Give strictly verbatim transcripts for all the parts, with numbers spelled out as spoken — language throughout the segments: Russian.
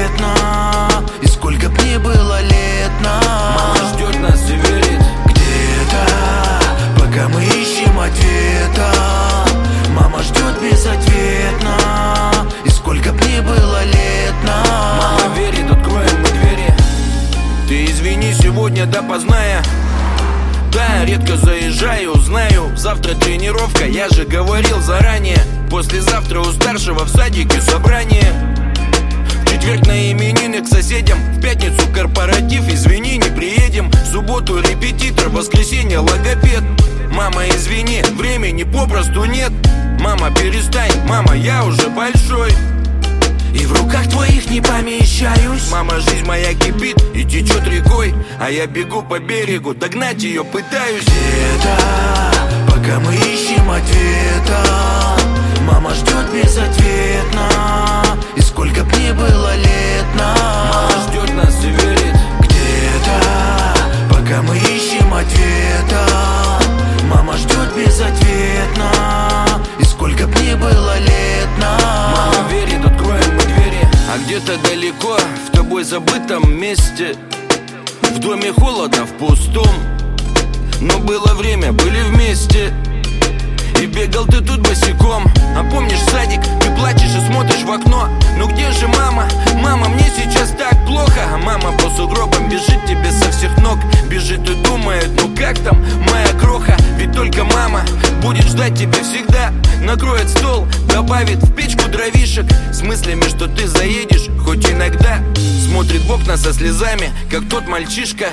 безответно, и сколько б ни было лет нам. Мама ждет нас и верит где-то, пока мы ищем ответа. Мама ждет безответно, и сколько б ни было лет нам. Мама верит, откроем мы двери. Ты извини, сегодня допоздна я. Да, редко заезжаю, знаю, завтра тренировка, я же говорил заранее. Послезавтра у старшего в садике собрание. В четверг на именины к соседям, в пятницу корпоратив, извини, не приедем. В субботу репетитор, в воскресенье логопед. Мама, извини, времени попросту нет. Мама, перестань, мама, я уже большой и в руках твоих не помещаюсь. Мама, жизнь моя кипит и течет рекой, а я бегу по берегу, догнать ее пытаюсь. Где-то, пока мы ищем ответа. Мама ждет безответно, и сколько б ни было лет нам. Мама ждет нас и верит где-то, пока мы ищем ответа. Мама ждет безответно, и сколько б ни было лет нам. Мама верит, откроем мы двери. А где-то далеко, в тобой забытом месте, в доме холодно, в пустом, но было время, были вместе. И бегал ты тут босиком. А помнишь садик, ты плачешь и смотришь в окно. Ну где же мама? Мама, мне сейчас так плохо. А мама по сугробам бежит тебе со всех ног. Бежит и думает, ну как там моя кроха? Ведь только мама будет ждать тебя всегда. Накроет стол, добавит в печку дровишек, с мыслями, что ты заедешь хоть иногда. Смотрит в окна со слезами, как тот мальчишка.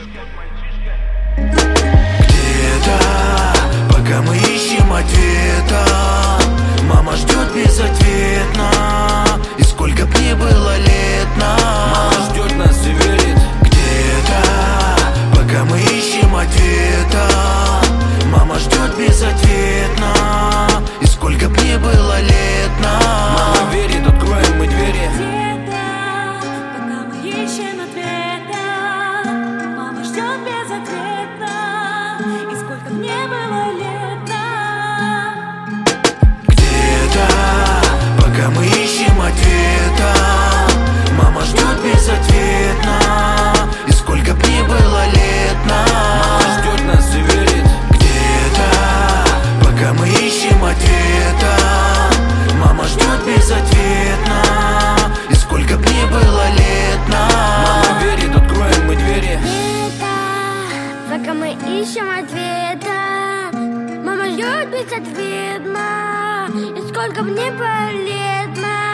Где-то, пока мы ищем ответа. Мама ждет безответно, и сколько б ни было лет нам. Мама ждет нас и верит где-то, пока мы ищем ответа. Мама ждет безответно, и сколько б ни было лет нам. Мама верит, откроем мы двери. Где-то, пока мы ищем ответа. Мама ждет безответно, и сколько б ни было лет нам. Где-то, пока мы ищем ответа. Мама ждет безответно, и сколько б ни было лет нам. Мама ждет нас и верит где-то, пока мы ищем ответа. Мама ждет безответно, и сколько б ни было лет нам. Мама верит, откроем мы двери. Где-то, пока мы ищем ответа. Мама ждет безответно, и сколько мне полезно.